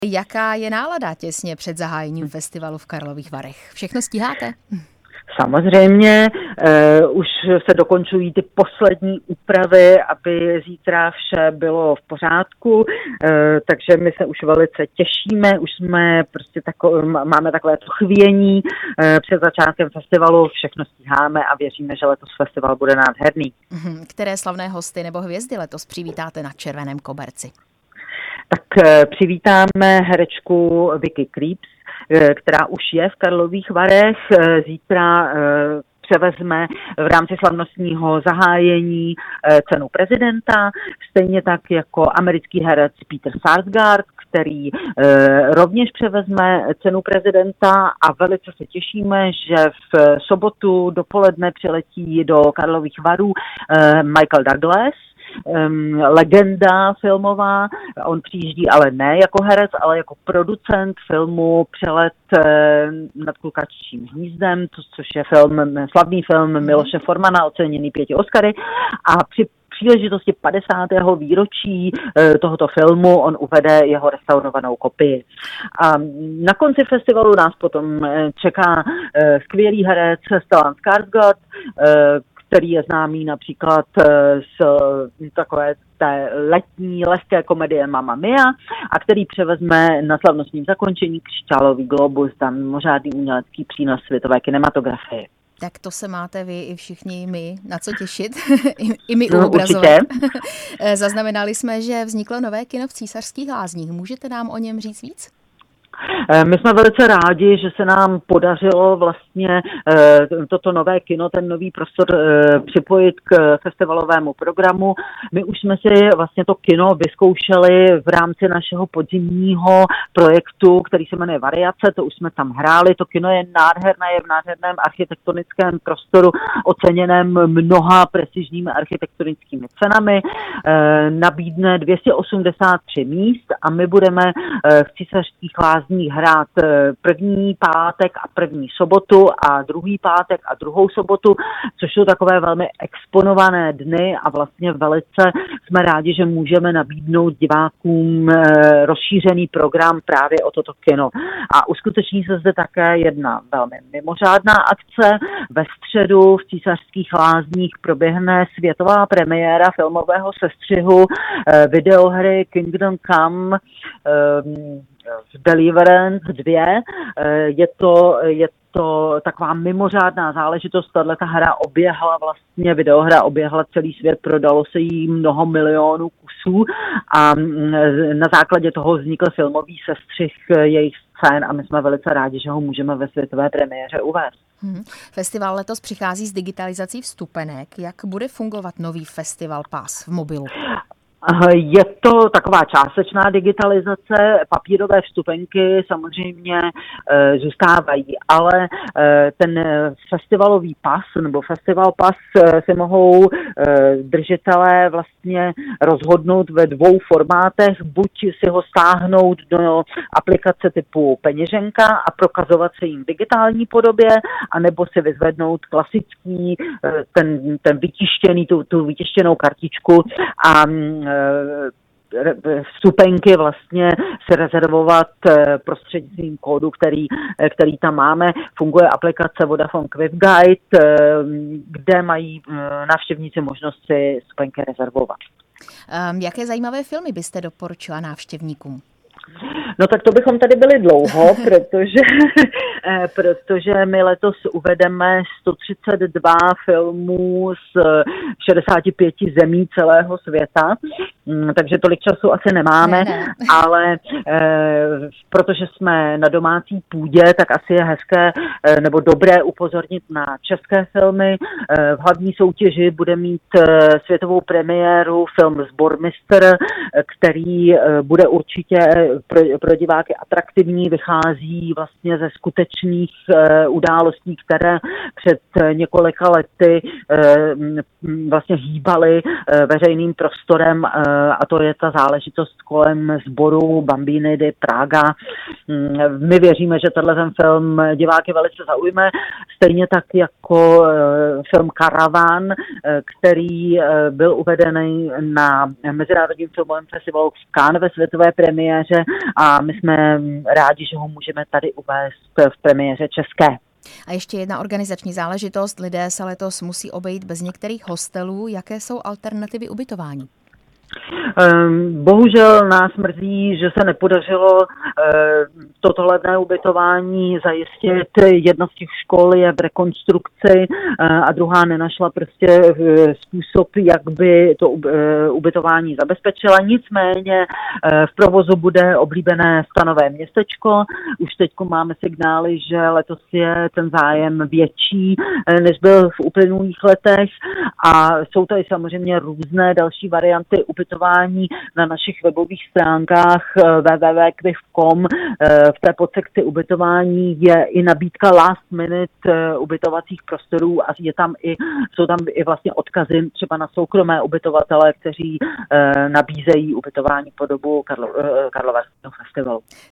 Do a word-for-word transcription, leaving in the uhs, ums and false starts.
Jaká je nálada těsně před zahájením festivalu v Karlových Varech? Všechno stíháte? Samozřejmě, eh, už se dokončují ty poslední úpravy, aby zítra vše bylo v pořádku, eh, takže my se už velice těšíme, už jsme prostě tako, máme takové to chvění eh, před začátkem festivalu, všechno stíháme a věříme, že letos festival bude nádherný. Které slavné hosty nebo hvězdy letos přivítáte na červeném koberci? Tak eh, přivítáme herečku Vicky Krieps, která už je v Karlových Varech. Zítra převezme v rámci slavnostního zahájení cenu prezidenta, stejně tak jako americký herec Peter Sarsgaard, který rovněž převezme cenu prezidenta, a velice se těšíme, že v sobotu dopoledne přiletí do Karlových Varů Michael Douglas, Um, legenda filmová. On přijíždí ale ne jako herec, ale jako producent filmu Přelet uh, nad Kukaččím hnízdem, to, což je film, slavný film Miloše Formana, oceněný pěti Oscary, a při příležitosti padesátého výročí uh, tohoto filmu on uvede jeho restaurovanou kopii. A na konci festivalu nás potom uh, čeká uh, skvělý herec Stellan Skarsgård, uh, který je známý například z takové té letní lehké komedie Mamma Mia a který převezme na slavnostním zakončení křišťálový globus, tam mimořádný umělecký přínos světové kinematografie. Tak to se máte vy i všichni my na co těšit, i my u obrazové. Zaznamenali jsme, že vzniklo nové kino v Císařských lázních. Můžete nám o něm říct víc? My jsme velice rádi, že se nám podařilo vlastně toto nové kino, ten nový prostor připojit k festivalovému programu. My už jsme si vlastně to kino vyzkoušeli v rámci našeho podzimního projektu, který se jmenuje Variace, to už jsme tam hráli. To kino je nádherné, je v nádherném architektonickém prostoru, oceněném mnoha prestižními architektonickými cenami. Nabídne dvě stě osmdesát tři míst a my budeme v Císařských lázních hrát první pátek a první sobotu a druhý pátek a druhou sobotu, což jsou takové velmi exponované dny a vlastně velice jsme rádi, že můžeme nabídnout divákům rozšířený program právě o toto kino. A uskuteční se zde také jedna velmi mimořádná akce. Ve středu v Císařských lázních proběhne světová premiéra filmového sestřihu videohry Kingdom Come Deliverance dva. Je to, je to taková mimořádná záležitost. Tato hra oběhla vlastně, videohra oběhla celý svět, prodalo se jí mnoho milionů kusů a na základě toho vznikl filmový sestřih jejich scén a my jsme velice rádi, že ho můžeme ve světové premiéře uvést. Hmm. Festival letos přichází s digitalizací vstupenek. Jak bude fungovat nový festival Pass v mobilu? Je to taková částečná digitalizace, papírové vstupenky samozřejmě e, zůstávají, ale e, ten festivalový pas nebo festival pas e, si mohou e, držitelé vlastně rozhodnout ve dvou formátech, buď si ho stáhnout do aplikace typu peněženka a prokazovat se jim v digitální podobě, anebo si vyzvednout klasický, e, ten, ten vytištěný, tu, tu vytištěnou kartičku a vstupenky vlastně se rezervovat prostřednictvím kódu, který, který tam máme. Funguje aplikace Vodafone Quick Guide, kde mají návštěvníci možnost si vstupenky rezervovat. Um, jaké zajímavé filmy byste doporučila návštěvníkům? No tak to bychom tady byli dlouho, protože, protože my letos uvedeme sto třicet dva filmů z šedesáti pěti zemí celého světa, takže tolik času asi nemáme, ne, ne. ale eh, protože jsme na domácí půdě, tak asi je hezké eh, nebo dobré upozornit na české filmy. Eh, v hlavní soutěži bude mít eh, světovou premiéru film Zbormistr, který eh, bude určitě pro, pro diváky atraktivní, vychází vlastně ze skutečných e, událostí, které před několika lety e, vlastně hýbaly e, veřejným prostorem e, a to je ta záležitost kolem sboru Bambiny di Praga. My věříme, že tenhle ten film diváky velice zaujme, stejně tak jako film Karavan, který byl uvedený na Mezinárodním filmovém festivalu v Cannes ve světové premiéře a my jsme rádi, že ho můžeme tady uvést v premiéře české. A ještě jedna organizační záležitost. Lidé se letos musí obejít bez některých hostelů. Jaké jsou alternativy ubytování? Bohužel nás mrzí, že se nepodařilo toto levné ubytování zajistit. Jedna z těch škol je v rekonstrukci a druhá nenašla prostě způsob, jak by to ubytování zabezpečila. Nicméně v provozu bude oblíbené stanové městečko. Už teď máme signály, že letos je ten zájem větší, než byl v uplynulých letech a jsou tady samozřejmě různé další varianty ubytování na našich webových stránkách w w w tečka kviv tečka com. V té podsekci ubytování je i nabídka last minute ubytovacích prostorů a je tam i, jsou tam i vlastně odkazy třeba na soukromé ubytovatele, kteří nabízejí ubytování po dobu Karlo, Karlovarského festivalu.